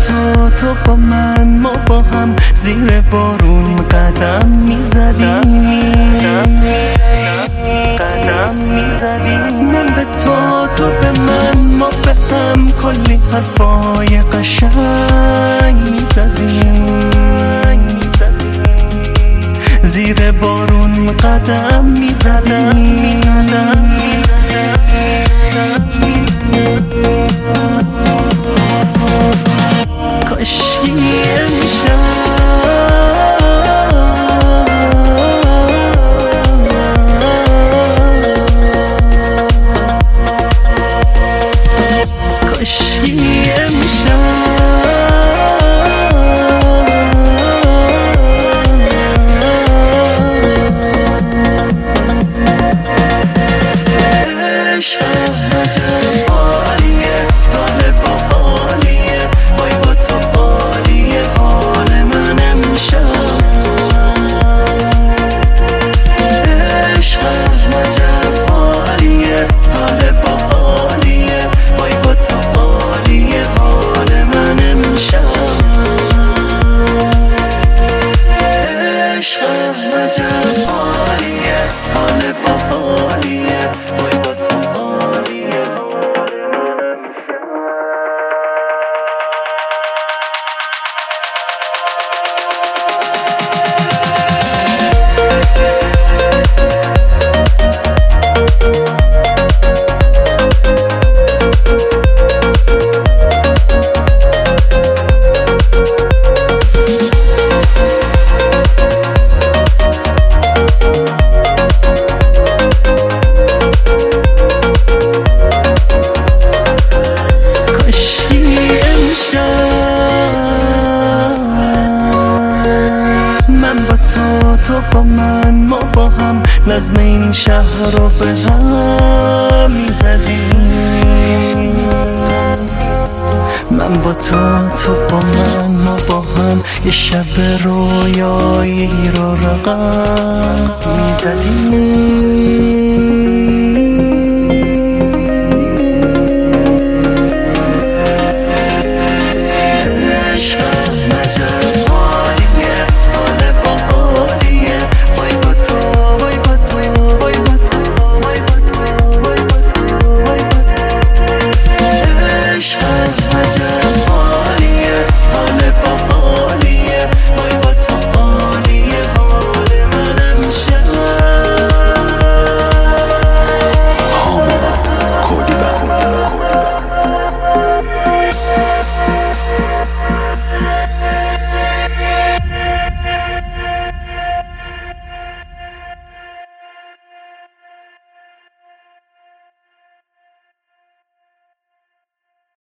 تو با من، ما با هم زیر بارون قدم میزدیم. من به تو به من، ما به هم کلی حرفای قشنگ میزدیم. زیر بارون قدم میزدیم. کاشکی امشب تو با من، ما با هم نظم این شهر رو به هم میزدیم. من با تو با من، ما با هم یه شب رویایی رو رقم میزدیم.